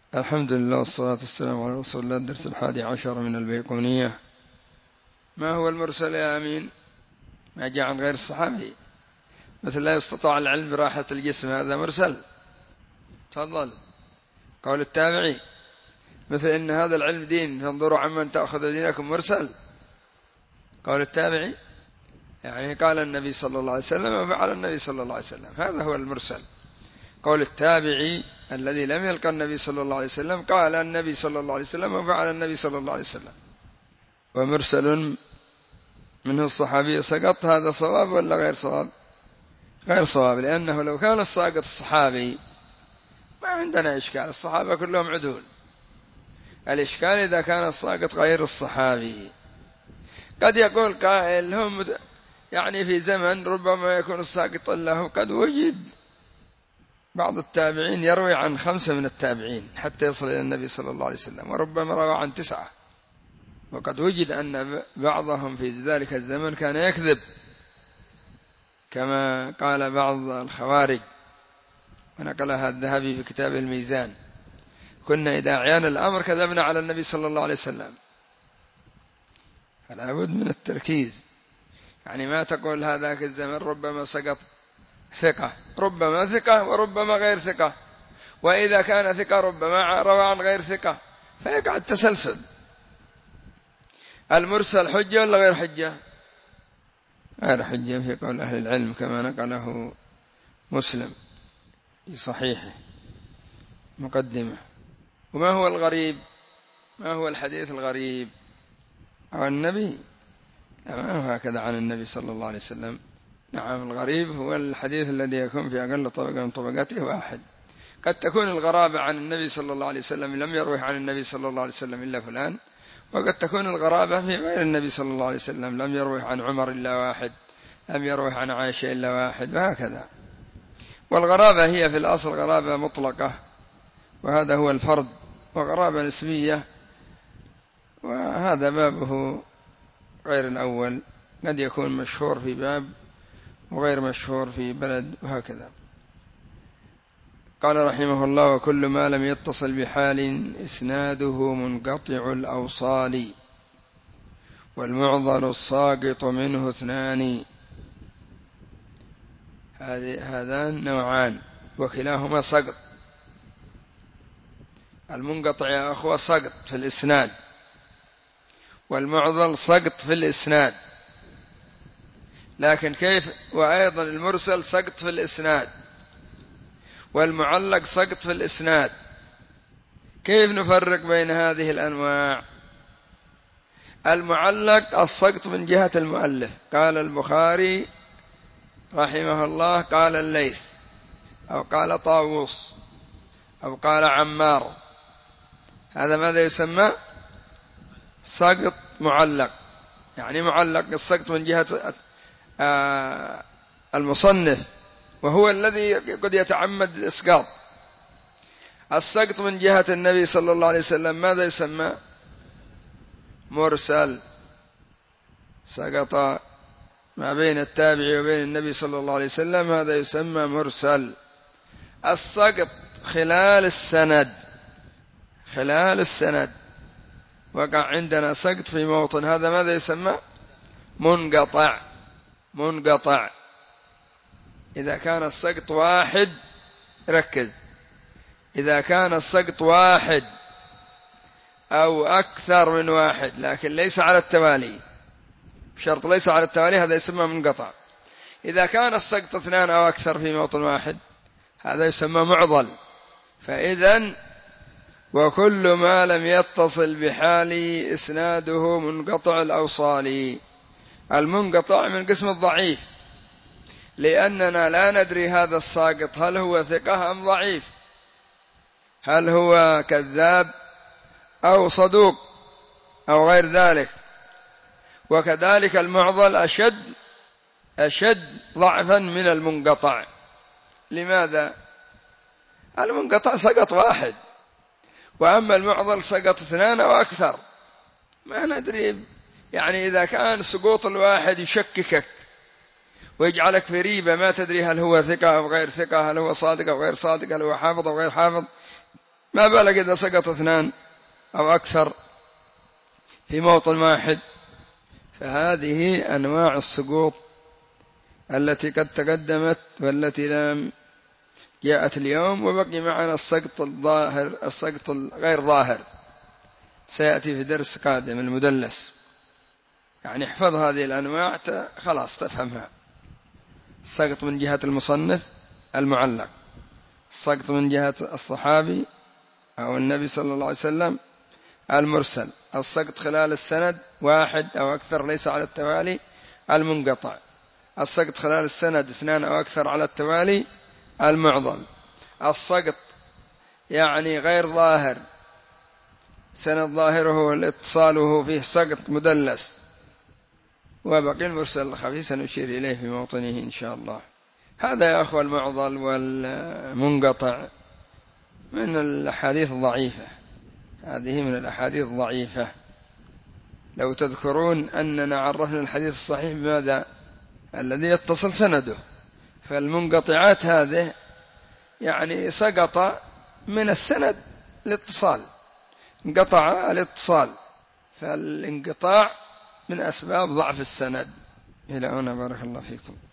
الحمد لله والصلاة والسلام على رسول الله. الدرس 11 من البيقونية. ما هو المرسل يا أمين؟ ما جاء عن غير الصحابي، مثل لا يستطاع العلم براحة الجسم، هذا مرسل. تفضل. قول التابعي مثل إن هذا العلم دين فانظروا عمن تأخذوا دينكم، مرسل. قول التابعي يعني قال النبي صلى الله عليه وسلم وفعل النبي صلى الله عليه وسلم، هذا هو المرسل. قول التابعي الذي لم يلقى النبي صلى الله عليه وسلم قال النبي صلى الله عليه وسلم وفعل النبي صلى الله عليه وسلم. ومرسل منه الصحابي سقط، هذا صواب ولا غير صواب؟ غير صواب، لأنه لو كان الساقط الصحابي ما عندنا إشكال، الصحابة كلهم عدول. الإشكال إذا كان الساقط غير الصحابي. قد يقول قائل هم يعني في زمن ربما يكون الساقط له قد وجد بعض التابعين يروي عن 5 من التابعين حتى يصل إلى النبي صلى الله عليه وسلم، وربما روى عن 9، وقد وجد أن بعضهم في ذلك الزمن كان يكذب كما قال بعض الخوارج، ونقلها الذهبي في كتاب الميزان: كنا إذا أعيان الأمر كذبنا على النبي صلى الله عليه وسلم. فلا بد من التركيز، يعني ما تقول هذاك الزمن ربما سقط ثقة، ربما ثقة وربما غير ثقة، وإذا كان ثقة ربما روى عن غير ثقة، فيقع التسلسل. المرسل حجة ولا غير حجة؟ غير حجة في قول أهل العلم كما نقله مسلم في صحيحه مقدمة. وما هو الغريب؟ ما هو الحديث الغريب عن النبي؟ ما هو هكذا عن النبي صلى الله عليه وسلم. نعم، الغريب هو الحديث الذي يكون في أقل طبقة من طبقاته واحد. قد تكون الغرابة عن النبي صلى الله عليه وسلم لم يروه عن النبي صلى الله عليه وسلم إلا فلان، وقد تكون الغرابة في غير النبي صلى الله عليه وسلم، لم يروه عن عمر إلا واحد، لم يروه عن عائشة إلا واحد، وهكذا. والغرابة هي في الأصل غرابة مطلقة، وهذا هو الفرد، وغرابة نسبية، وهذا بابه غير الأول، قد يكون مشهور في باب وغير مشهور في بلد، وهكذا. قال رحمه الله: وكل ما لم يتصل بحال إسناده منقطع الأوصال، والمعضل الساقط منه 2. هذان نوعان وكلاهما سقط. المنقطع يا أخوة سقط في الإسناد، والمعضل سقط في الإسناد، لكن كيف؟ وأيضا المرسل سقط في الإسناد، والمعلق سقط في الإسناد. كيف نفرق بين هذه الأنواع؟ المعلق السقط من جهة المؤلف، قال البخاري رحمه الله قال الليث، أو قال طاووس، أو قال عمار، هذا ماذا يسمى؟ سقط معلق، يعني معلق السقط من جهة المصنف، وهو الذي قد يتعمد الإسقاط. السقط من جهة النبي صلى الله عليه وسلم ماذا يسمى؟ مرسل، سقط ما بين التابع وبين النبي صلى الله عليه وسلم، هذا يسمى مرسل. السقط خلال السند، خلال السند وقع عندنا سقط في موطن، هذا ماذا يسمى؟ منقطع. منقطع إذا كان السقط واحد، ركز، إذا كان السقط واحد أو أكثر من واحد، لكن ليس على التوالي، شرط ليس على التوالي، هذا يسمى منقطع. إذا كان السقط 2 أو أكثر في موطن واحد، هذا يسمى معضل. فإذن وكل ما لم يتصل بحال إسناده منقطع الأوصال. المنقطع من قسم الضعيف، لأننا لا ندري هذا الساقط هل هو ثقة أم ضعيف، هل هو كذاب أو صدوق أو غير ذلك. وكذلك المعضل أشد ضعفا من المنقطع. لماذا؟ المنقطع سقط واحد، وأما المعضل سقط 2 أو أكثر، ما ندري. يعني إذا كان سقوط الواحد يشككك ويجعلك في ريبة، ما تدري هل هو ثقة أو غير ثقة، هل هو صادق أو غير صادق، هل هو حافظ أو غير حافظ، ما بالك إذا سقط اثنان أو أكثر في موطن واحد. فهذه أنواع السقوط التي قد تقدمت والتي لم جاءت اليوم، وبقي معنا السقط الظاهر، السقط الغير ظاهر سيأتي في درس قادم، المدلس. يعني احفظ هذه الأنواع خلاص تفهمها. السقط من جهة المصنف المعلق، السقط من جهة الصحابي أو النبي صلى الله عليه وسلم المرسل، السقط خلال السند واحد أو أكثر ليس على التوالي المنقطع، السقط خلال السند اثنان أو أكثر على التوالي المعضل، السقط يعني غير ظاهر سند ظاهره الاتصاله فيه سقط مدلس، وبقي المرسل الخفي سنشير إليه في موطنه إن شاء الله. هذا يا أخوة المعضل والمنقطع من الأحاديث الضعيفة، هذه من الأحاديث الضعيفة. لو تذكرون أننا عرفنا الحديث الصحيح بماذا؟ الذي يتصل سنده. فالمنقطعات هذه يعني سقط من السند الاتصال، انقطع الاتصال، فالانقطاع من أسباب ضعف السند. إلى هنا بارك الله فيكم.